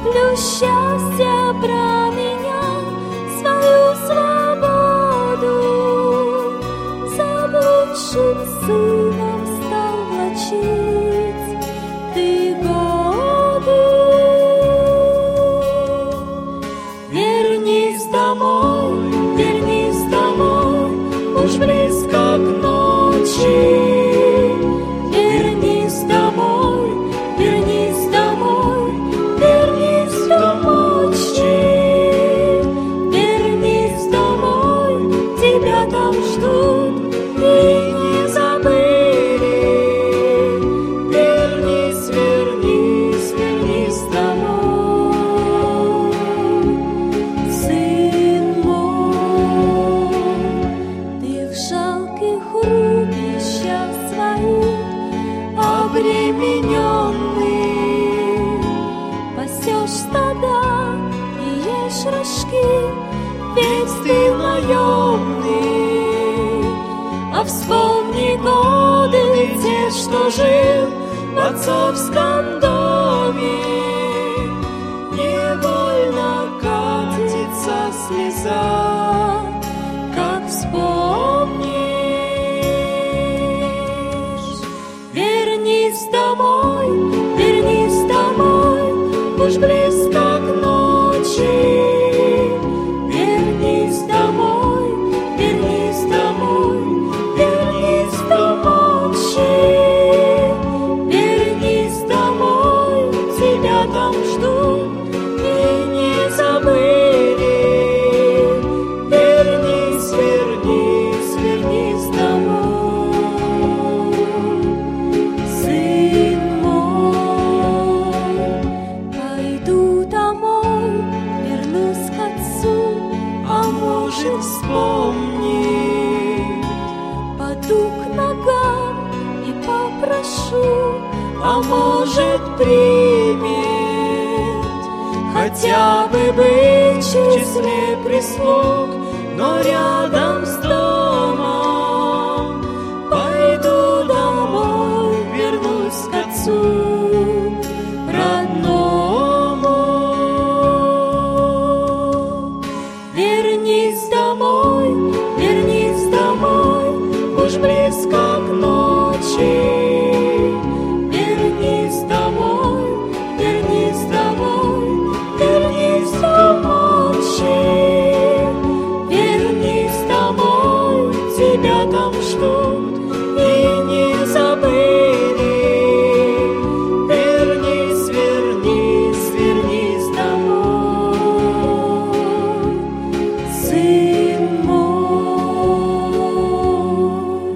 каплю счастья променял свою свободу, заблудшим сыном стал влачить ты годы. Вернись домой, уж близко к ночи. Вернись домой, вернись домой, вернись в ночи. Вернись домой, тебя там ждут и не забыли. Вернись, вернись, вернись домой, сын мой. Ты в жалких рубищах своих обремененный пасешь стада и ешь рожки, ведь ты наемный. А вспомни годы те, что жил в отцовском доме, невольно катится слеза, как вспомнишь. Вернись домой, уж близко к ночи. Вернись домой, вернись домой, вернись в ночи. Вернись домой, тебя там ждут и не забыли. Вернись, вернись, вернись домой, сын мой. Пойду домой, вернусь к отцу, а может вспомнить. Паду к ногам и попрошу, а может примет. Хотя бы быть в числе прислуг, но рядом с домом. Пойду домой, вернусь к отцу родному. Вернись домой, уж близко к ночи. Вернись домой, вернись домой, вернись в ночи. Вернись домой, тебя там ждут и не забыли. Вернись, вернись, вернись домой, сын мой.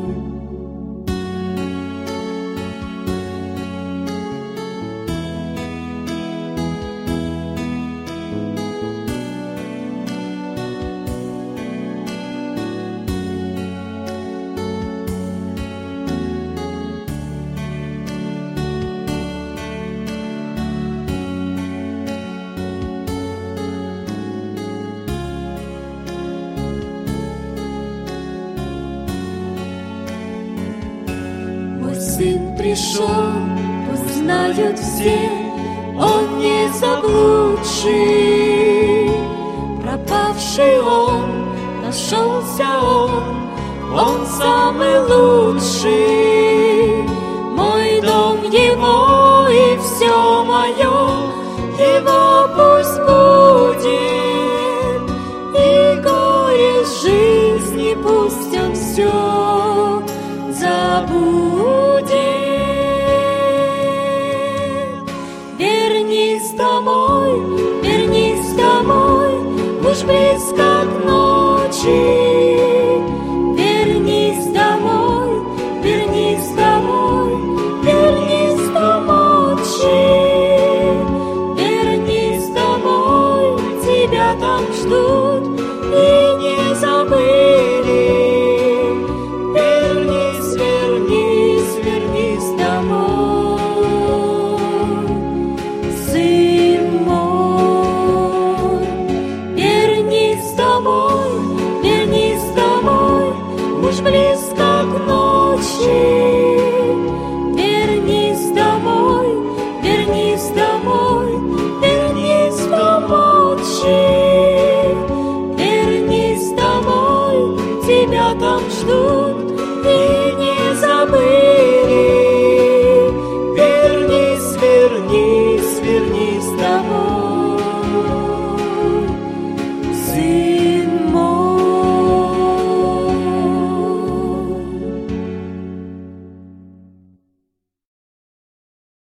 Мой сын пришел, пусть знают все, он не заблудший. Пропавший он, нашелся он самый лучший. Мой дом его и все мое, его пусть будет. И горе жизни пусть он все забудет. Вернись домой, уж близко